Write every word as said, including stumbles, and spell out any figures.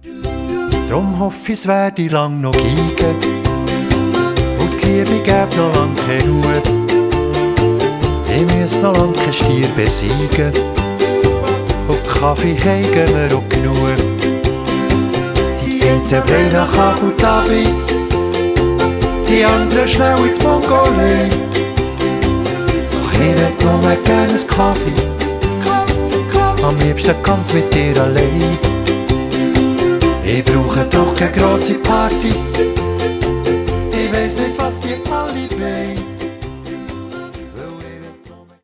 Drum hoffe ich, es werde lang noch geigen und die Liebe gäbe noch lang keine Ruhe. Ich muss noch lang kein Stier besiegen und Kaffee haben wir auch genug. Die einen wollen nach Abu Dhabi, die anderen schnell in die Mongolei. Doch ich hätte nur gerne einen Kaffee, am liebsten ganz mit dir allein. Ich brauche doch keine grosse Party,